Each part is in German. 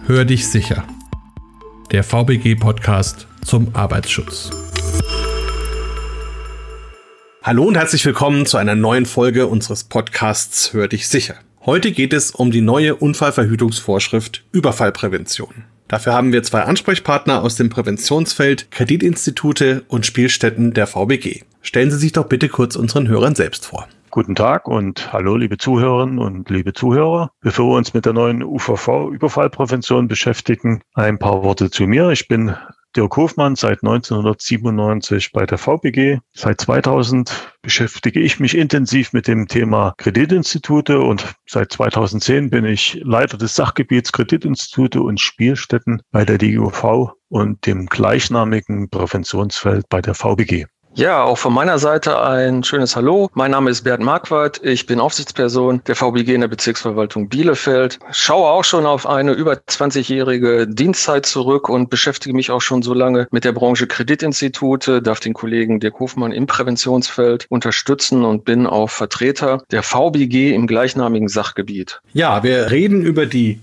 Hör dich sicher. Der VBG-Podcast zum Arbeitsschutz. Hallo und herzlich willkommen zu einer neuen Folge unseres Podcasts Hör dich sicher. Heute geht es um die neue Unfallverhütungsvorschrift Überfallprävention. Dafür haben wir zwei Ansprechpartner aus dem Präventionsfeld, Kreditinstitute und Spielstätten der VBG. Stellen Sie sich doch bitte kurz unseren Hörern selbst vor. Guten Tag und hallo liebe Zuhörerinnen und liebe Zuhörer. Bevor wir uns mit der neuen UVV-Überfallprävention beschäftigen, ein paar Worte zu mir. Ich bin Dirk Hofmann, seit 1997 bei der VBG. Seit 2000 beschäftige ich mich intensiv mit dem Thema Kreditinstitute und seit 2010 bin ich Leiter des Sachgebiets Kreditinstitute und Spielstätten bei der DGUV und dem gleichnamigen Präventionsfeld bei der VBG. Ja, auch von meiner Seite ein schönes Hallo. Mein Name ist Bernd Marquardt. Ich bin Aufsichtsperson der VBG in der Bezirksverwaltung Bielefeld. Schaue auch schon auf eine über 20-jährige Dienstzeit zurück und beschäftige mich auch schon so lange mit der Branche Kreditinstitute, darf den Kollegen Dirk Hofmann im Präventionsfeld unterstützen und bin auch Vertreter der VBG im gleichnamigen Sachgebiet. Ja, wir reden über die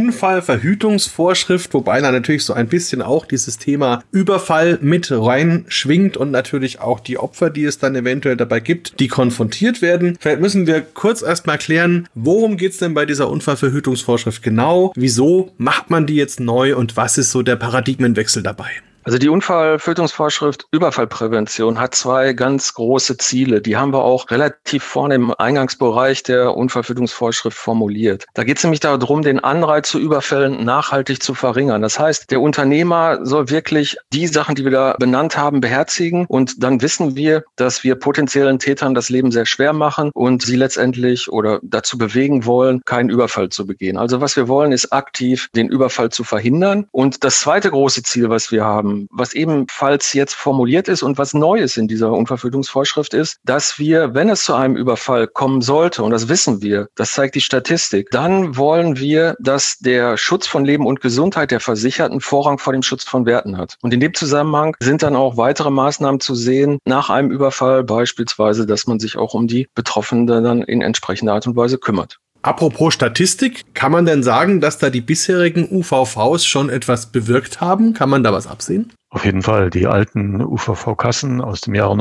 Unfallverhütungsvorschrift, wobei da natürlich so ein bisschen auch dieses Thema Überfall mit rein schwingt und natürlich auch die Opfer, die es dann eventuell dabei gibt, die konfrontiert werden. Vielleicht müssen wir kurz erstmal klären, worum geht's denn bei dieser Unfallverhütungsvorschrift genau? Wieso macht man die jetzt neu und was ist so der Paradigmenwechsel dabei? Also die Unfallverhütungsvorschrift Überfallprävention hat zwei ganz große Ziele. Die haben wir auch relativ vorne im Eingangsbereich der Unfallverhütungsvorschrift formuliert. Da geht es nämlich darum, den Anreiz zu Überfällen nachhaltig zu verringern. Das heißt, der Unternehmer soll wirklich die Sachen, die wir da benannt haben, beherzigen. Und dann wissen wir, dass wir potenziellen Tätern das Leben sehr schwer machen und sie letztendlich oder dazu bewegen wollen, keinen Überfall zu begehen. Also was wir wollen, ist aktiv den Überfall zu verhindern. Und das zweite große Ziel, was wir haben, was ebenfalls jetzt formuliert ist und was neu ist in dieser Unfallverhütungsvorschrift ist, dass wir, wenn es zu einem Überfall kommen sollte, und das wissen wir, das zeigt die Statistik, dann wollen wir, dass der Schutz von Leben und Gesundheit der Versicherten Vorrang vor dem Schutz von Werten hat. Und in dem Zusammenhang sind dann auch weitere Maßnahmen zu sehen nach einem Überfall, beispielsweise, dass man sich auch um die Betroffenen dann in entsprechender Art und Weise kümmert. Apropos Statistik, kann man denn sagen, dass da die bisherigen UVVs schon etwas bewirkt haben? Kann man da was absehen? Auf jeden Fall. Die alten UVV-Kassen aus dem Jahre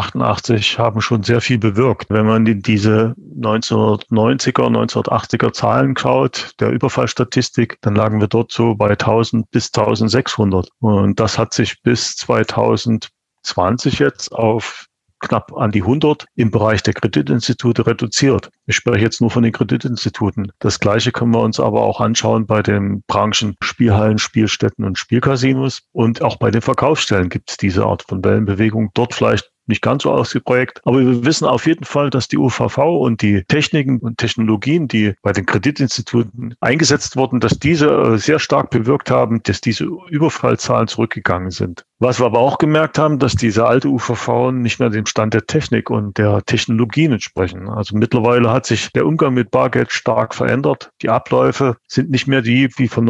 1988 haben schon sehr viel bewirkt. Wenn man in diese 1990er, 1980er Zahlen schaut, der Überfallstatistik, dann lagen wir dort so bei 1000 bis 1600. Und das hat sich bis 2020 jetzt auf knapp an die 100 im Bereich der Kreditinstitute reduziert. Ich spreche jetzt nur von den Kreditinstituten. Das Gleiche können wir uns aber auch anschauen bei den Branchen Spielhallen, Spielstätten und Spielcasinos. Und auch bei den Verkaufsstellen gibt es diese Art von Wellenbewegung. Dort vielleicht nicht ganz so ausgeprägt. Aber wir wissen auf jeden Fall, dass die UVV und die Techniken und Technologien, die bei den Kreditinstituten eingesetzt wurden, dass diese sehr stark bewirkt haben, dass diese Überfallzahlen zurückgegangen sind. Was wir aber auch gemerkt haben, dass diese alte UVV nicht mehr dem Stand der Technik und der Technologien entsprechen. Also mittlerweile hat sich der Umgang mit Bargeld stark verändert. Die Abläufe sind nicht mehr die wie von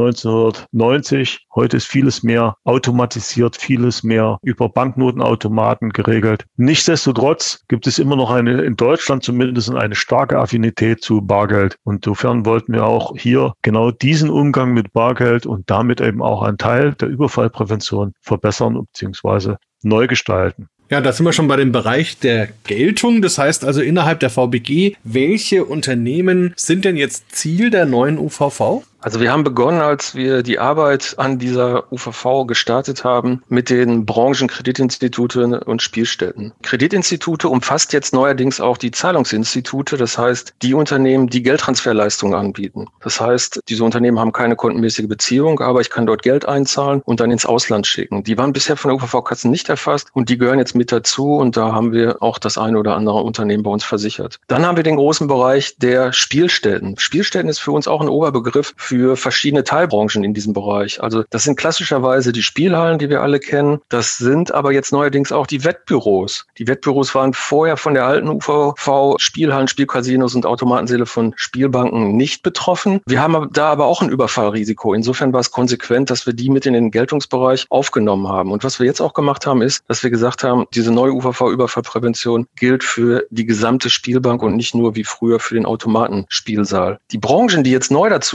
1990. Heute ist vieles mehr automatisiert, vieles mehr über Banknotenautomaten geregelt. Nichtsdestotrotz gibt es immer noch in Deutschland zumindest eine starke Affinität zu Bargeld. Und insofern wollten wir auch hier genau diesen Umgang mit Bargeld und damit eben auch einen Teil der Überfallprävention verbessern bzw. neu gestalten. Ja, da sind wir schon bei dem Bereich der Geltung. Das heißt also innerhalb der VBG, welche Unternehmen sind denn jetzt Ziel der neuen UVV? Also wir haben begonnen, als wir die Arbeit an dieser UVV gestartet haben, mit den Branchenkreditinstituten und Spielstätten. Kreditinstitute umfasst jetzt neuerdings auch die Zahlungsinstitute, das heißt die Unternehmen, die Geldtransferleistungen anbieten. Das heißt, diese Unternehmen haben keine kontenmäßige Beziehung, aber ich kann dort Geld einzahlen und dann ins Ausland schicken. Die waren bisher von der UVV-Kasse nicht erfasst und die gehören jetzt mit dazu und da haben wir auch das eine oder andere Unternehmen bei uns versichert. Dann haben wir den großen Bereich der Spielstätten. Spielstätten ist für uns auch ein Oberbegriff für verschiedene Teilbranchen in diesem Bereich. Also das sind klassischerweise die Spielhallen, die wir alle kennen. Das sind aber jetzt neuerdings auch die Wettbüros. Die Wettbüros waren vorher von der alten UVV Spielhallen, Spielcasinos und Automatensäle von Spielbanken nicht betroffen. Wir haben da aber auch ein Überfallrisiko. Insofern war es konsequent, dass wir die mit in den Geltungsbereich aufgenommen haben. Und was wir jetzt auch gemacht haben, ist, dass wir gesagt haben, diese neue UVV-Überfallprävention gilt für die gesamte Spielbank und nicht nur wie früher für den Automatenspielsaal. Die Branchen, die jetzt neu dazugekommen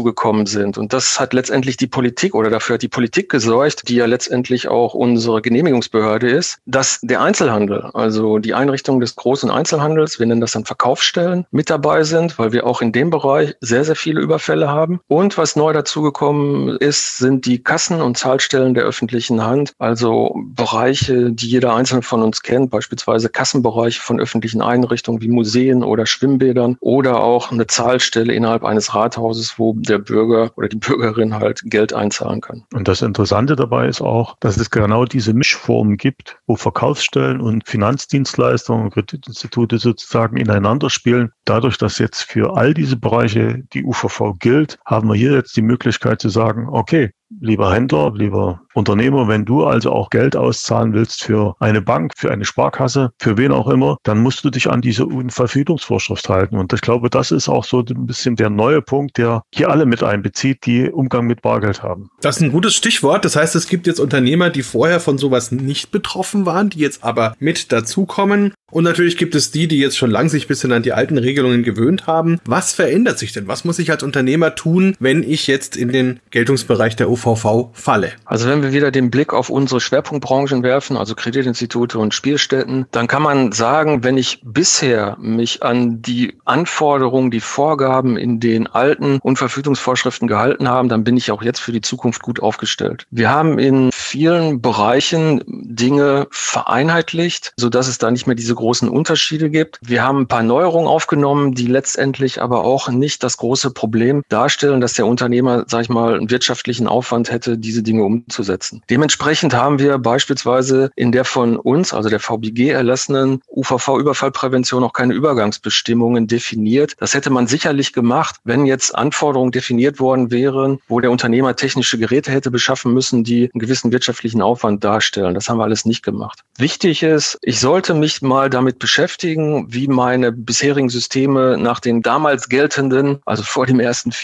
sind. Und das hat letztendlich die Politik oder dafür hat die Politik gesorgt, die ja letztendlich auch unsere Genehmigungsbehörde ist, dass der Einzelhandel, also die Einrichtungen des großen Einzelhandels, wir nennen das dann Verkaufsstellen, mit dabei sind, weil wir auch in dem Bereich sehr, sehr viele Überfälle haben. Und was neu dazugekommen ist, sind die Kassen- und Zahlstellen der öffentlichen Hand, also Bereiche, die jeder Einzelne von uns kennt, beispielsweise Kassenbereiche von öffentlichen Einrichtungen wie Museen oder Schwimmbädern oder auch eine Zahlstelle innerhalb eines Rathauses, wo der Bürger oder die Bürgerin halt Geld einzahlen kann. Und das Interessante dabei ist auch, dass es genau diese Mischformen gibt, wo Verkaufsstellen und Finanzdienstleister und Kreditinstitute sozusagen ineinander spielen. Dadurch, dass jetzt für all diese Bereiche die UVV gilt, haben wir hier jetzt die Möglichkeit zu sagen, okay, lieber Händler, lieber Unternehmer, wenn du also auch Geld auszahlen willst für eine Bank, für eine Sparkasse, für wen auch immer, dann musst du dich an diese Unfallverhütungsvorschrift halten. Und ich glaube, das ist auch so ein bisschen der neue Punkt, der hier alle mit einbezieht, die Umgang mit Bargeld haben. Das ist ein gutes Stichwort. Das heißt, es gibt jetzt Unternehmer, die vorher von sowas nicht betroffen waren, die jetzt aber mit dazukommen. Und natürlich gibt es die jetzt schon lang sich ein bisschen an die alten Regelungen gewöhnt haben. Was verändert sich denn? Was muss ich als Unternehmer tun, wenn ich jetzt in den Geltungsbereich der UVV falle? Also wenn wir wieder den Blick auf unsere Schwerpunktbranchen werfen, also Kreditinstitute und Spielstätten, dann kann man sagen, wenn ich bisher mich an die Anforderungen, die Vorgaben in den alten Unfallverhütungsvorschriften gehalten habe, dann bin ich auch jetzt für die Zukunft gut aufgestellt. Wir haben in vielen Bereichen Dinge vereinheitlicht, sodass es da nicht mehr diese großen Unterschiede gibt. Wir haben ein paar Neuerungen aufgenommen, die letztendlich aber auch nicht das große Problem darstellen, dass der Unternehmer, sag ich mal, einen wirtschaftlichen Aufwand hätte, diese Dinge umzusetzen. Dementsprechend haben wir beispielsweise in der von uns, also der VBG erlassenen UVV-Überfallprävention auch keine Übergangsbestimmungen definiert. Das hätte man sicherlich gemacht, wenn jetzt Anforderungen definiert worden wären, wo der Unternehmer technische Geräte hätte beschaffen müssen, die einen gewissen wirtschaftlichen Aufwand darstellen. Das haben wir alles nicht gemacht. Wichtig ist, ich sollte mich mal damit beschäftigen, wie meine bisherigen Systeme nach den damals geltenden, also vor dem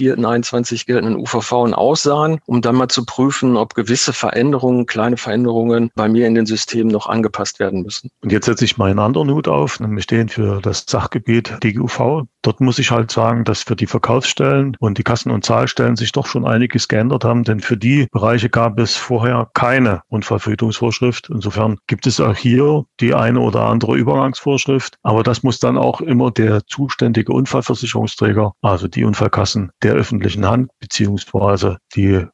1.4.21 geltenden UVV aussahen, um dann mal zu prüfen, ob gewisse Veränderungen, kleine Veränderungen bei mir in den Systemen noch angepasst werden müssen. Und jetzt setze ich meinen anderen Hut auf, nämlich den für das Sachgebiet DGUV. Dort muss ich halt sagen, dass für die Verkaufsstellen und die Kassen- und Zahlstellen sich doch schon einiges geändert haben, denn für die Bereiche gab es vorher keine Unfallverhütungsvorschrift. Insofern gibt es auch hier die eine oder andere Übergangsvorschrift, aber das muss dann auch immer der zuständige Unfallversicherungsträger, also die Unfallkassen der öffentlichen Hand beziehungsweise die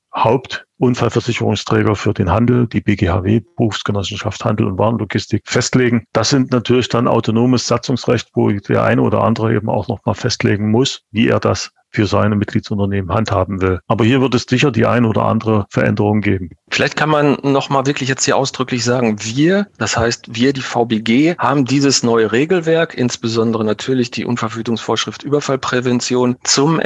Hauptunfallversicherungsträger für den Handel, die BGHW, Berufsgenossenschaft Handel und Warenlogistik, festlegen. Das sind natürlich dann autonomes Satzungsrecht, wo der eine oder andere eben auch noch mal festlegen muss, wie er das für seine Mitgliedsunternehmen handhaben will. Aber hier wird es sicher die ein oder andere Veränderung geben. Vielleicht kann man nochmal wirklich jetzt hier ausdrücklich sagen, das heißt wir, die VBG, haben dieses neue Regelwerk, insbesondere natürlich die Unfallverhütungsvorschrift Überfallprävention, zum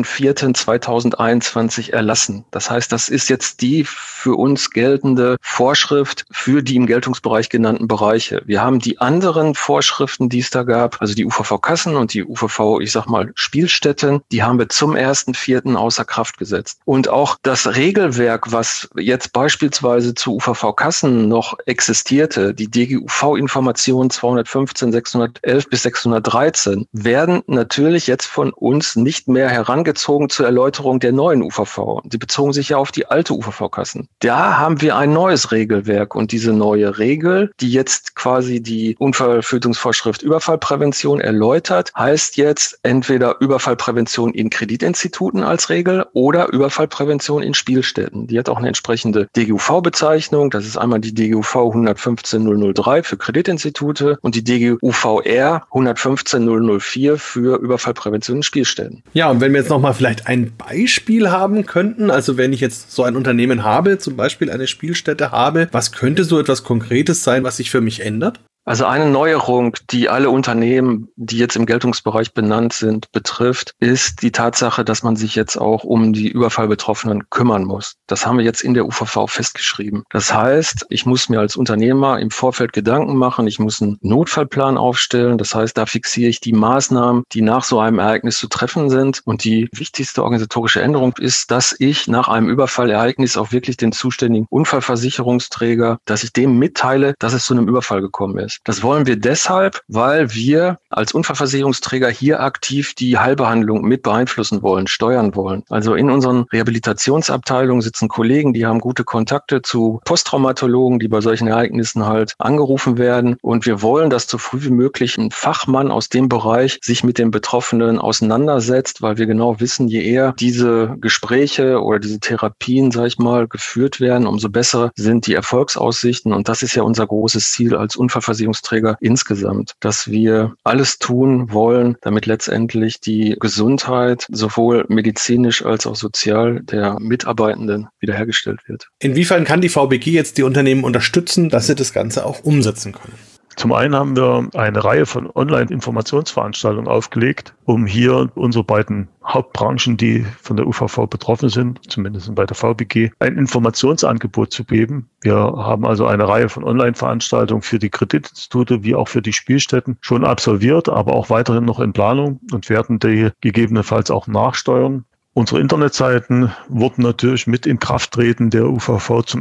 1.4.2021 erlassen. Das heißt, das ist jetzt die für uns geltende Vorschrift für die im Geltungsbereich genannten Bereiche. Wir haben die anderen Vorschriften, die es da gab, also die UVV-Kassen und die UVV, Spielstätten, die haben wir zum 1.4. außer Kraft gesetzt. Und auch das Regelwerk, was jetzt beispielsweise zu UVV-Kassen noch existierte, die DGUV-Informationen 215, 611 bis 613, werden natürlich jetzt von uns nicht mehr herangezogen zur Erläuterung der neuen UVV. Die bezogen sich ja auf die alte UVV-Kassen. Da haben wir ein neues Regelwerk und diese neue Regel, die jetzt quasi die Unfallverhütungsvorschrift Überfallprävention erläutert, heißt jetzt entweder Überfallprävention in Kreditinstituten als Regel oder Überfallprävention in Spielstätten. Die hat auch eine entsprechende DGUV-Bezeichnung. Das ist einmal die DGUV 115003 für Kreditinstitute und die DGUVR 115004 für Überfallprävention in Spielstätten. Ja, und wenn wir jetzt nochmal vielleicht ein Beispiel haben könnten, also wenn ich jetzt so ein Unternehmen habe, zum Beispiel eine Spielstätte habe, was könnte so etwas Konkretes sein, was sich für mich ändert? Also eine Neuerung, die alle Unternehmen, die jetzt im Geltungsbereich benannt sind, betrifft, ist die Tatsache, dass man sich jetzt auch um die Überfallbetroffenen kümmern muss. Das haben wir jetzt in der UVV festgeschrieben. Das heißt, ich muss mir als Unternehmer im Vorfeld Gedanken machen, ich muss einen Notfallplan aufstellen. Das heißt, da fixiere ich die Maßnahmen, die nach so einem Ereignis zu treffen sind. Und die wichtigste organisatorische Änderung ist, dass ich nach einem Überfallereignis auch wirklich den zuständigen Unfallversicherungsträger, dass ich dem mitteile, dass es zu einem Überfall gekommen ist. nicht. Das wollen wir deshalb, weil wir als Unfallversicherungsträger hier aktiv die Heilbehandlung mit beeinflussen wollen, steuern wollen. Also in unseren Rehabilitationsabteilungen sitzen Kollegen, die haben gute Kontakte zu Posttraumatologen, die bei solchen Ereignissen halt angerufen werden. Und wir wollen, dass so früh wie möglich ein Fachmann aus dem Bereich sich mit den Betroffenen auseinandersetzt, weil wir genau wissen, je eher diese Gespräche oder diese Therapien, sag ich mal, geführt werden, umso besser sind die Erfolgsaussichten. Und das ist ja unser großes Ziel als Unfallversicherungsträger insgesamt, dass wir alles tun wollen, damit letztendlich die Gesundheit sowohl medizinisch als auch sozial der Mitarbeitenden wiederhergestellt wird. Inwiefern kann die VBG jetzt die Unternehmen unterstützen, dass sie das Ganze auch umsetzen können? Zum einen haben wir eine Reihe von Online-Informationsveranstaltungen aufgelegt, um hier unsere beiden Hauptbranchen, die von der UVV betroffen sind, zumindest bei der VBG, ein Informationsangebot zu geben. Wir haben also eine Reihe von Online-Veranstaltungen für die Kreditinstitute wie auch für die Spielstätten schon absolviert, aber auch weiterhin noch in Planung und werden die gegebenenfalls auch nachsteuern. Unsere Internetseiten wurden natürlich mit Inkrafttreten der UVV zum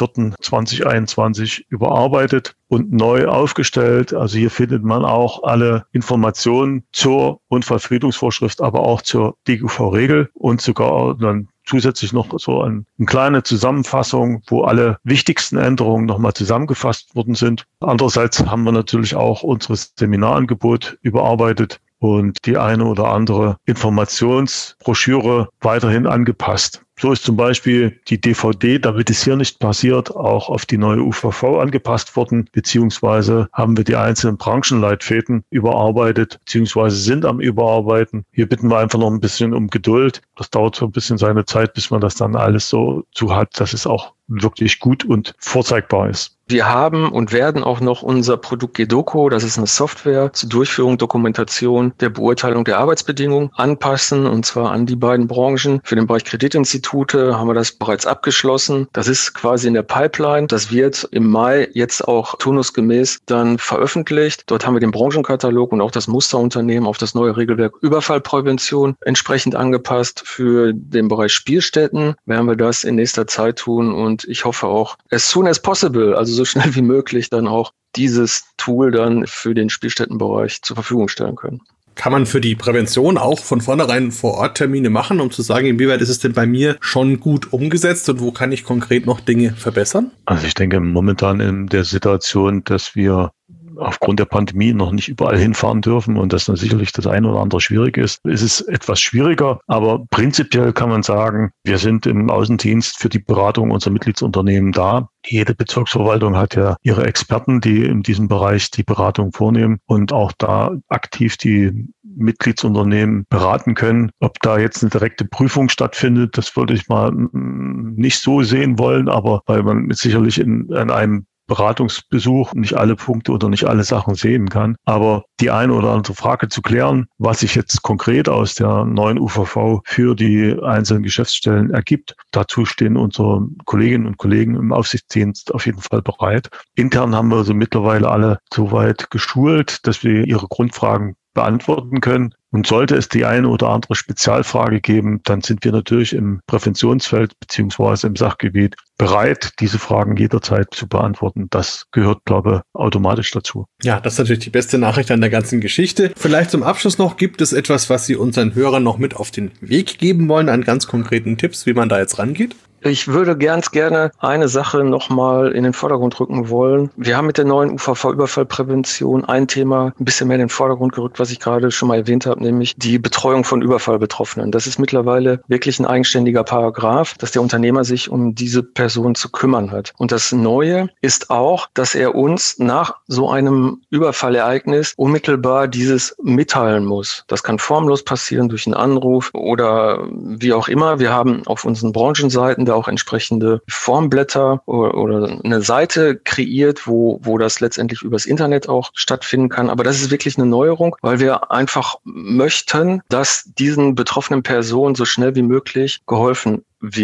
1.4.2021 überarbeitet und neu aufgestellt. Also hier findet man auch alle Informationen zur Unfallverhütungsvorschrift, aber auch zur DGUV-Regel und sogar dann zusätzlich noch so eine kleine Zusammenfassung, wo alle wichtigsten Änderungen nochmal zusammengefasst worden sind. Andererseits haben wir natürlich auch unser Seminarangebot überarbeitet und die eine oder andere Informationsbroschüre weiterhin angepasst. So ist zum Beispiel die DVD, damit es hier nicht passiert, auch auf die neue UVV angepasst worden, beziehungsweise haben wir die einzelnen Branchenleitfäden überarbeitet, beziehungsweise sind am Überarbeiten. Hier bitten wir einfach noch ein bisschen um Geduld. Das dauert so ein bisschen seine Zeit, bis man das dann alles so zu hat, dass es auch wirklich gut und vorzeigbar ist. Wir haben und werden auch noch unser Produkt GEDOCO, das ist eine Software zur Durchführung, Dokumentation der Beurteilung der Arbeitsbedingungen, anpassen, und zwar an die beiden Branchen. Für den Bereich Kreditinstitute haben wir das bereits abgeschlossen. Das ist quasi in der Pipeline. Das wird im Mai jetzt auch turnusgemäß dann veröffentlicht. Dort haben wir den Branchenkatalog und auch das Musterunternehmen auf das neue Regelwerk Überfallprävention entsprechend angepasst. Für den Bereich Spielstätten werden wir das in nächster Zeit tun und ich hoffe auch as soon as possible, also so schnell wie möglich, dann auch dieses Tool dann für den Spielstättenbereich zur Verfügung stellen können. Kann man für die Prävention auch von vornherein Vor-Ort-Termine machen, um zu sagen, inwieweit ist es denn bei mir schon gut umgesetzt und wo kann ich konkret noch Dinge verbessern? Also ich denke momentan in der Situation, dass wir aufgrund der Pandemie noch nicht überall hinfahren dürfen und dass dann sicherlich das eine oder andere schwierig ist es etwas schwieriger. Aber prinzipiell kann man sagen, wir sind im Außendienst für die Beratung unserer Mitgliedsunternehmen da. Jede Bezirksverwaltung hat ja ihre Experten, die in diesem Bereich die Beratung vornehmen und auch da aktiv die Mitgliedsunternehmen beraten können. Ob da jetzt eine direkte Prüfung stattfindet, das würde ich mal nicht so sehen wollen, aber weil man sicherlich in einem Beratungsbesuch nicht alle Punkte oder nicht alle Sachen sehen kann. Aber die eine oder andere Frage zu klären, was sich jetzt konkret aus der neuen UVV für die einzelnen Geschäftsstellen ergibt, dazu stehen unsere Kolleginnen und Kollegen im Aufsichtsdienst auf jeden Fall bereit. Intern haben wir also mittlerweile alle so weit geschult, dass wir ihre Grundfragen beantworten können. Und sollte es die eine oder andere Spezialfrage geben, dann sind wir natürlich im Präventionsfeld beziehungsweise im Sachgebiet bereit, diese Fragen jederzeit zu beantworten. Das gehört, glaube ich, automatisch dazu. Ja, das ist natürlich die beste Nachricht an der ganzen Geschichte. Vielleicht zum Abschluss noch, gibt es etwas, was Sie unseren Hörern noch mit auf den Weg geben wollen, an ganz konkreten Tipps, wie man da jetzt rangeht? Ich würde ganz gerne eine Sache nochmal in den Vordergrund rücken wollen. Wir haben mit der neuen UVV-Überfallprävention ein Thema ein bisschen mehr in den Vordergrund gerückt, was ich gerade schon mal erwähnt habe, nämlich die Betreuung von Überfallbetroffenen. Das ist mittlerweile wirklich ein eigenständiger Paragraph, dass der Unternehmer sich um diese Person zu kümmern hat. Und das Neue ist auch, dass er uns nach so einem Überfallereignis unmittelbar dieses mitteilen muss. Das kann formlos passieren durch einen Anruf oder wie auch immer. Wir haben auf unseren Branchenseiten auch entsprechende Formblätter oder eine Seite kreiert, wo das letztendlich übers Internet auch stattfinden kann. Aber das ist wirklich eine Neuerung, weil wir einfach möchten, dass diesen betroffenen Personen so schnell wie möglich geholfen wird.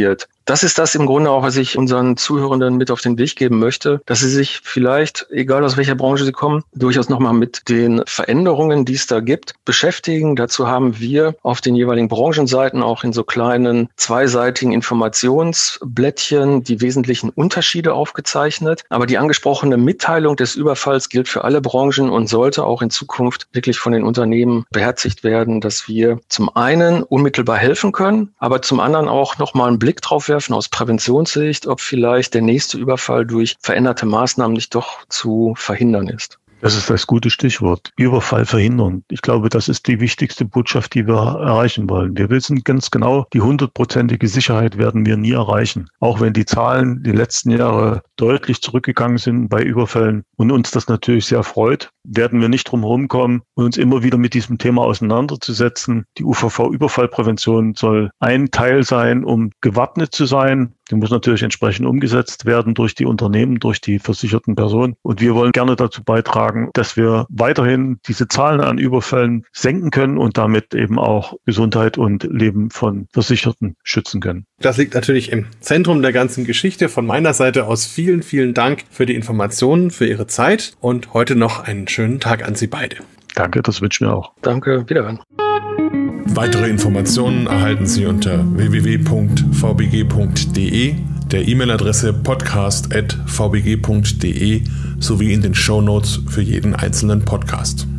Das ist das im Grunde auch, was ich unseren Zuhörenden mit auf den Weg geben möchte, dass sie sich vielleicht, egal aus welcher Branche sie kommen, durchaus nochmal mit den Veränderungen, die es da gibt, beschäftigen. Dazu haben wir auf den jeweiligen Branchenseiten auch in so kleinen zweiseitigen Informationsblättchen die wesentlichen Unterschiede aufgezeichnet. Aber die angesprochene Mitteilung des Überfalls gilt für alle Branchen und sollte auch in Zukunft wirklich von den Unternehmen beherzigt werden, dass wir zum einen unmittelbar helfen können, aber zum anderen auch nochmal einen Blick drauf werfen aus Präventionssicht, ob vielleicht der nächste Überfall durch veränderte Maßnahmen nicht doch zu verhindern ist. Das ist das gute Stichwort. Überfall verhindern. Ich glaube, das ist die wichtigste Botschaft, die wir erreichen wollen. Wir wissen ganz genau, die 100%ige Sicherheit werden wir nie erreichen. Auch wenn die Zahlen die letzten Jahre deutlich zurückgegangen sind bei Überfällen und uns das natürlich sehr freut, werden wir nicht drum herum kommen, uns immer wieder mit diesem Thema auseinanderzusetzen. Die UVV-Überfallprävention soll ein Teil sein, um gewappnet zu sein. Die muss natürlich entsprechend umgesetzt werden durch die Unternehmen, durch die versicherten Personen. Und wir wollen gerne dazu beitragen, dass wir weiterhin diese Zahlen an Überfällen senken können und damit eben auch Gesundheit und Leben von Versicherten schützen können. Das liegt natürlich im Zentrum der ganzen Geschichte. Von meiner Seite aus vielen, vielen Dank für die Informationen, für Ihre Zeit und heute noch einen schönen Tag an Sie beide. Danke, das wünsche ich mir auch. Danke, wiederhören. Weitere Informationen erhalten Sie unter www.vbg.de, der E-Mail-Adresse podcast@vbg.de sowie in den Shownotes für jeden einzelnen Podcast.